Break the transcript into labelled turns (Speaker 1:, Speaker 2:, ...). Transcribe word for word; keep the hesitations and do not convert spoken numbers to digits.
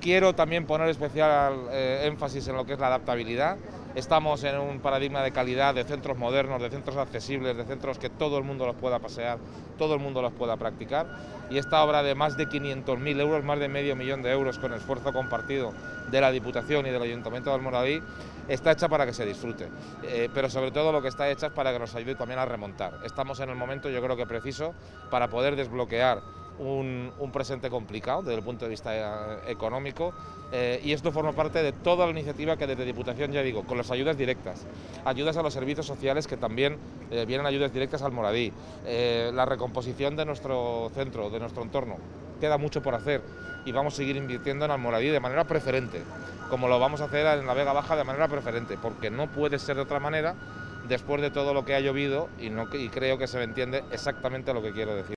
Speaker 1: quiero también poner especial eh, énfasis en lo que es la adaptabilidad. Estamos en un paradigma de calidad, de centros modernos, de centros accesibles, de centros que todo el mundo los pueda pasear, todo el mundo los pueda practicar. Y esta obra de más de quinientos mil euros, más de medio millón de euros con esfuerzo compartido de la Diputación y del Ayuntamiento de Almoradí, está hecha para que se disfrute. Eh, pero sobre todo lo que está hecha es para que nos ayude también a remontar. Estamos en el momento, yo creo que preciso, para poder desbloquear Un, un presente complicado desde el punto de vista eh, económico eh, y esto forma parte de toda la iniciativa que desde Diputación, ya digo, con las ayudas directas, ayudas a los servicios sociales que también eh, vienen ayudas directas al Almoradí, eh, la recomposición de nuestro centro, de nuestro entorno. Queda mucho por hacer y vamos a seguir invirtiendo en Almoradí de manera preferente, como lo vamos a hacer en la Vega Baja de manera preferente, porque no puede ser de otra manera después de todo lo que ha llovido y, no, y creo que se entiende exactamente lo que quiero decir.